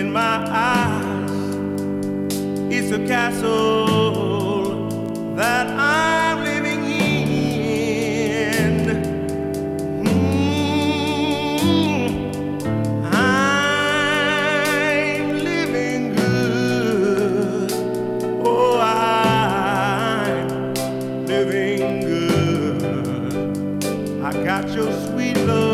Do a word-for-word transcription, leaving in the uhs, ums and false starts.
in my eyes. It's a castle that I'm living in. Mm, I'm living good. Oh, I'm living good. I got your sweet love